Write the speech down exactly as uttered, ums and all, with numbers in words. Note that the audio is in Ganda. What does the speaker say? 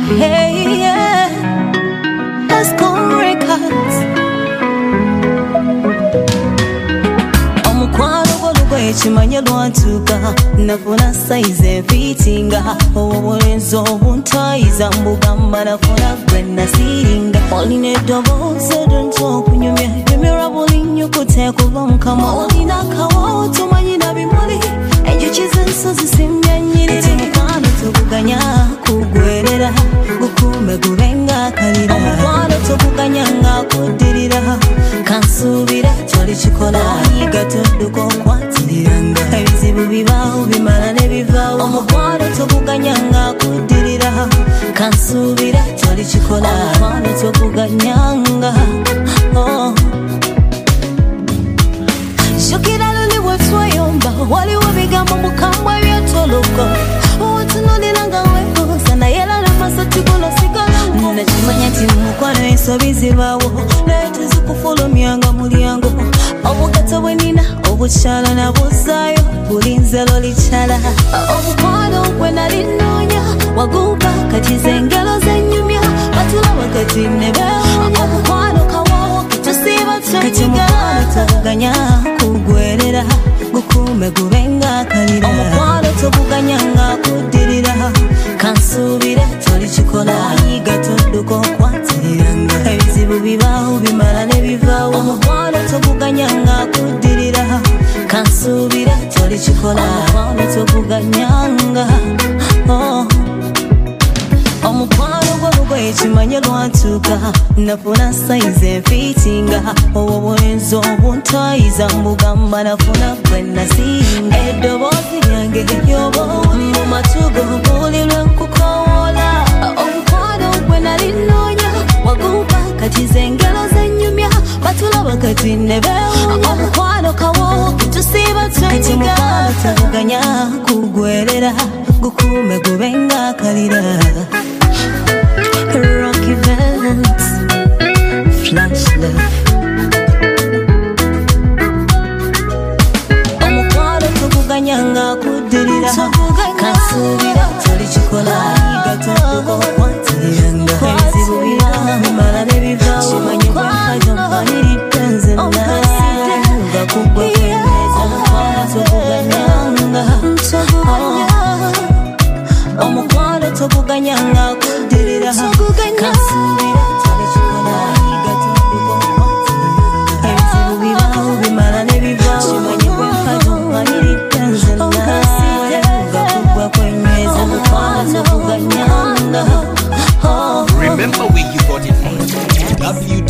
Hey, yeah. Let's go records. Omukwano golugo ekimanye lwantuka nafuna size fitinga obulenzo obuntayiza mbugamba nafuna gwe nasiringa olina eddoboozi eddonto okunyumya nyumira buli nnyukuta kuva mu kamwa olina akawawo tumanyi na bimuli enjuki z'ensozi simya nnyiriri mukwano toguganya kugwerera gukume gubenga akalira omukwano toguganya nga kuddirira kansuubire tolikikola yiga todduka okwatiranga ebizibu bibaawo bimala ne bivaawo omukwano toguganya nga kuddirira kansuubire tolikikola omukwano toguganyanga oh. Shukira luli bwetwayomba waliwo bigambo mukambwe ebyetologo otunuliranga wekosa naye lala masoti gulo sigalango nakimanya ti mukwano ensobi zibaawo naye tezikufulumyanga mulyango obugato bwenina obukyala nabuzaayo bulinze lolikyala omukwano gwe nali nnoonya waguba kati zengalo zenyumya batulaba kati ne beewunya omukwano kawawo tusiiba tukimukwano toguganya kugwerera gukume gubenga akalira omukwano toguganya nga kuddirira kansuubire tolikikola yiga todduka okwatiranga ebizibu bibaawo bimala ne bivaawo omukwano toguganya nga kuddirira kansuubire tolikikola omukwano toguganyanga oh. Omukwano gw'olugoye ekimanye lwantuka nafuna sayize enfiitinga obulenzo obuntayiza mbugamba nafuna gwe nasiringa eddoboozi lyange ery'obuwuli mu matugo buli lwe nkukoola omukwano gwe nali nnoonya waguba kati zengalo zenyumya batulaba kati ne beewunya omukwano kawo tusiiba twenyiga mukwano toguganya kugwerera gukume gubenga akalira Rocky Vans, Flash Love. Omukwano toguganya nga kuddirira kansuubira tolikikola yiga todduka okwatiranga ebizibu bibaawo bimala ne bivaawo kimanyi bwekajo mpaniridde nze naye nga kuggwe kwemeza omukwano toguganyanga omukwano toguganya nga kuddirira kansuubira tolikikola yiga todduka okwatiranga ebizibu bibaawo bimala ne bivaawo kimanyi bwekajo mpaniridde nze naye nga kuggwe kwemeza omukwano toguganyanga Remember where you got it from. w